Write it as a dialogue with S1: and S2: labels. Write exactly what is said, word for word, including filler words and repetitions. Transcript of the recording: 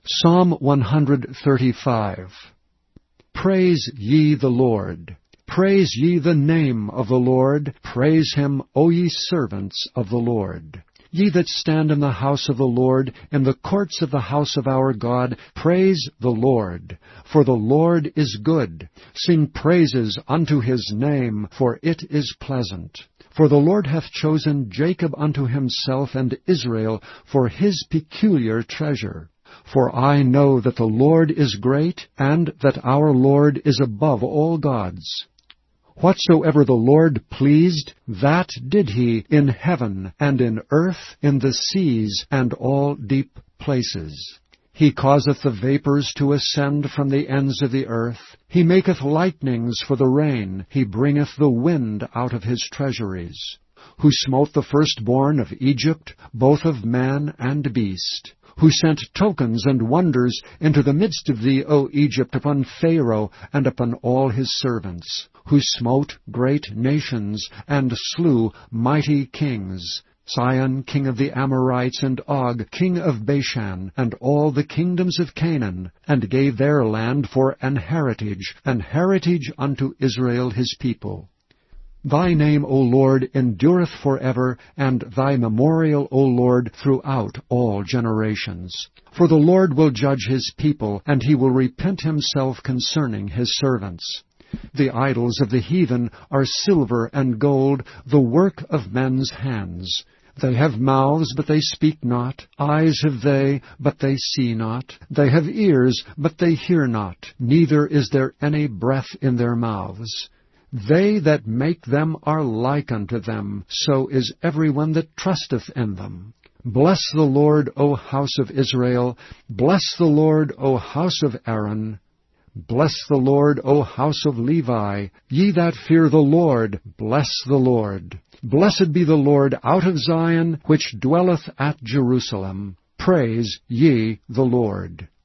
S1: Psalm one thirty-five. Praise ye the Lord. Praise ye the name of the Lord. Praise him, O ye servants of the Lord. Ye that stand in the house of the Lord, in the courts of the house of our God, praise the Lord. For the Lord is good. Sing praises unto his name, for it is pleasant. For the Lord hath chosen Jacob unto himself, and Israel for his peculiar treasure. For I know that the Lord is great, and that our Lord is above all gods. Whatsoever the Lord pleased, that did he in heaven, and in earth, in the seas, and all deep places. He causeth the vapours to ascend from the ends of the earth. He maketh lightnings for the rain. He bringeth the wind out of his treasuries. Who smote the firstborn of Egypt, both of man and beast. Who sent tokens and wonders into the midst of thee, O Egypt, upon Pharaoh and upon all his servants. Who smote great nations, and slew mighty kings, Sihon king of the Amorites, and Og king of Bashan, and all the kingdoms of Canaan, and gave their land for an heritage, an heritage unto Israel his people. Thy name, O Lord, endureth forever, and thy memorial, O Lord, throughout all generations. For the Lord will judge his people, and he will repent himself concerning his servants. The idols of the heathen are silver and gold, the work of men's hands. They have mouths, but they speak not. Eyes have they, but they see not. They have ears, but they hear not. Neither is there any breath in their mouths. They that make them are like unto them, so is every one that trusteth in them. Bless the Lord, O house of Israel. Bless the Lord, O house of Aaron. Bless the Lord, O house of Levi. Ye that fear the Lord, bless the Lord. Blessed be the Lord out of Zion, which dwelleth at Jerusalem. Praise ye the Lord.